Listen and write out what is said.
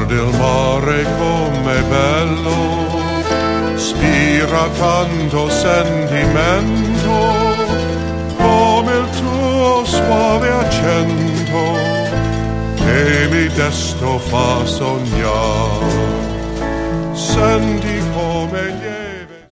Guarda il mare com'è bello, spira tanto sentimento, come il tuo suave accento che mi desto fa sognare. Senti come gli